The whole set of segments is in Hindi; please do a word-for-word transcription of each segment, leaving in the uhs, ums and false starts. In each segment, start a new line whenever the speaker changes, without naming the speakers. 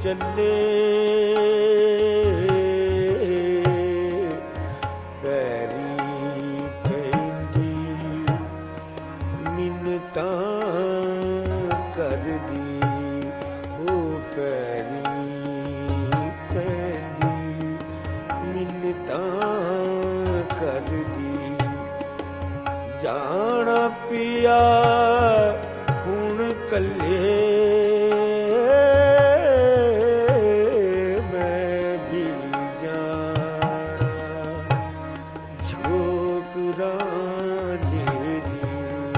चले जाना पिया हुण कल्ले मैं भी जाना छोकरा जेदी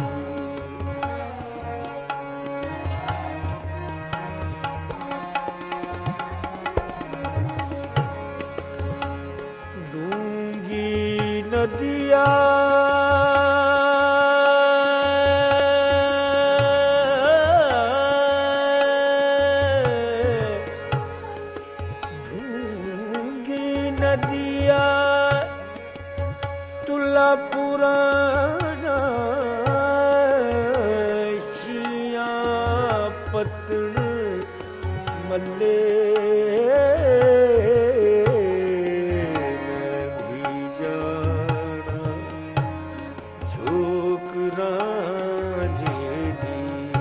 दूंगी नदिया नदिया तुला पुराना शिया पतन मल्ले मैं भी जाना छोकरा जेदी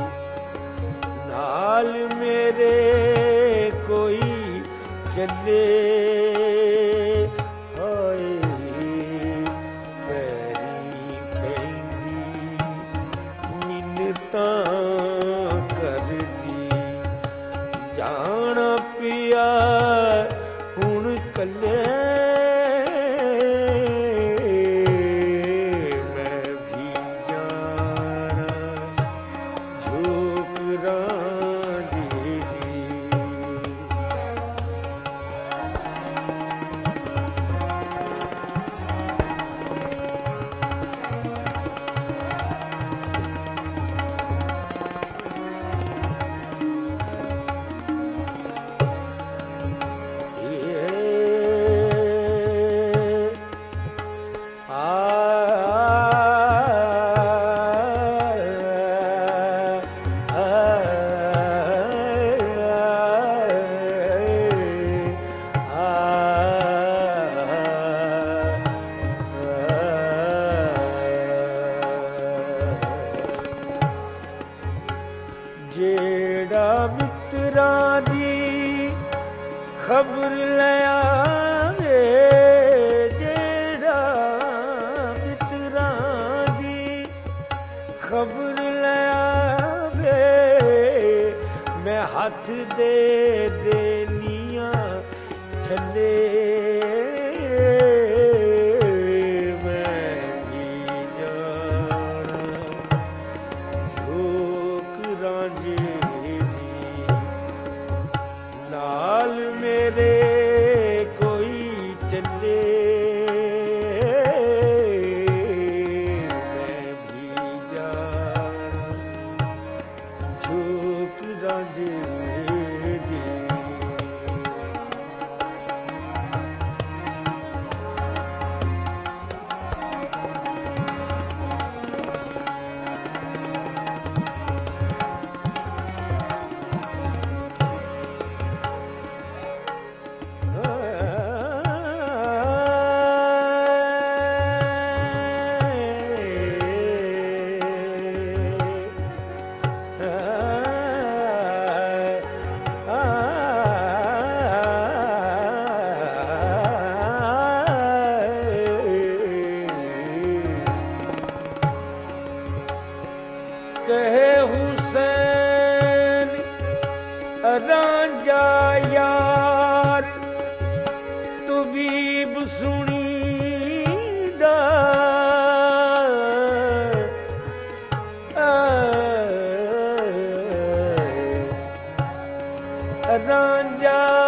नाल मेरे कोई चले कर दी जाना पिया हुण कल्ले मैं भी जाना छोकरा जेदी जेड़ा मित्रां दी खबर लया वे जेड़ा मित्रां दी खबर लया वे मैं हाथ दे देनिया छले नाल मेरे कोई चले मैं भी जाना छोकरा जेदी कहे हुसैन रांझा यार तू बीब सुनीदा रांझा